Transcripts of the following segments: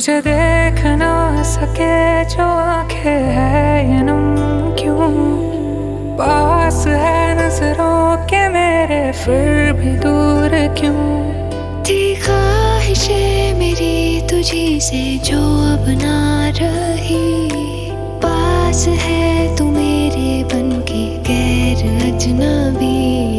तुझे देख ना सके जो आंखें है ये नम क्यों, पास है नजरों के मेरे फिर भी दूर क्यों। थी ख्वाहिशें मेरी तुझी से जो अब ना रही, पास है तू मेरे बनके गैर अजनबी।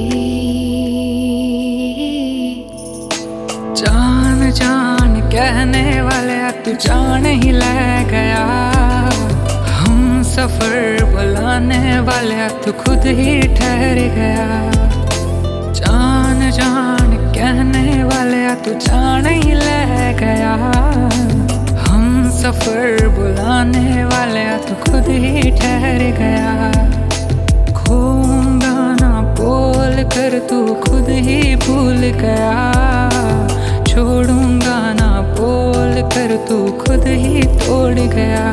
जान जान कहने वाले तू जान ही ले गया, हम सफर बुलाने वाले तू खुद ही ठहर गया। जान जान कहने वाले तू जान ही ले गया, हम सफर बुलाने वाले तू खुद ही ठहर गया। खोऊंगा ना बोल कर तू खुद ही भूल गया, छोड़ूंगा ना बोल कर तू खुद ही तोड़ गया।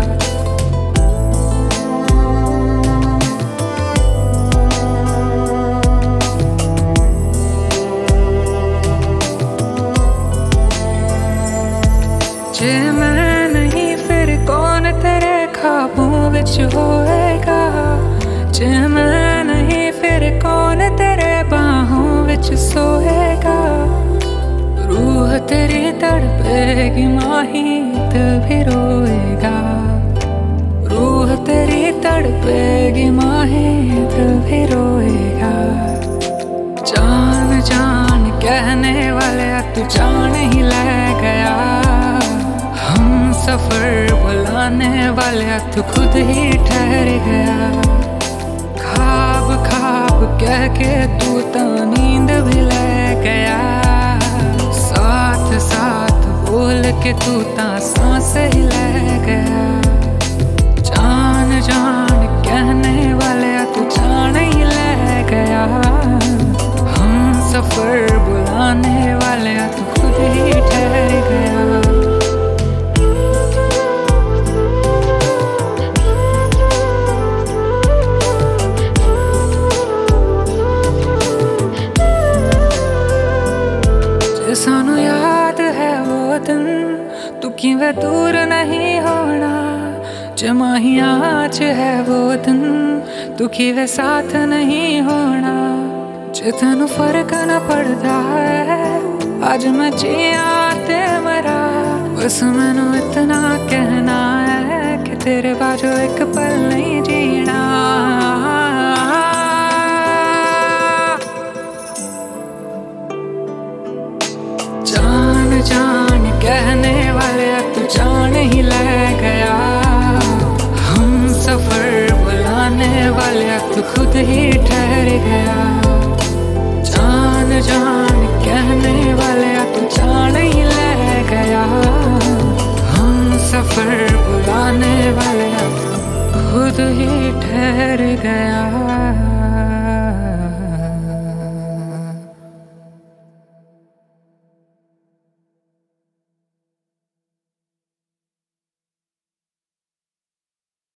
जे मैं नहीं फिर कौन तेरे ख्वाबों विच होएगा, जे मैं नहीं फिर कौन तेरे बाहों विच सोएगा। रूह तेरी तड़पेगी माही दिल भी रोएगा, रूह तेरी तड़पेगी माही दिल भी रोएगा। जान जान कहने वाले तू जान ही ले गया, हम सफर बुलाने वाले तू खुद ही ठहर गया। ख्वाब ख्वाब कह के तू तो नींद भी ले गया, साथ साथ बोल के तू ता सांस ही ले गया। जान जान कहने वाले तू जान ही ले गया, हम सफर बुलाने वाले तू खुद ही ठहर गया। सानू याद है वो दिन तू किवें दूर नहीं होना, जमाहियां च है वो दिन तू किवें साथ नहीं होना। जे तैनू फर्क न पड़दा है अज मैं जिया ते मरा, बस मैनू इतना कहना है कि तेरे बाजू एक पल नहीं जीना। जान जान कहने वाले तू जान ही ले गया, हम सफर बुलाने वाले तू खुद ही ठहर गया। जान जान कहने वाले तू जान ही ले गया, हम सफर बुलाने वाले खुद ही ठहर गया।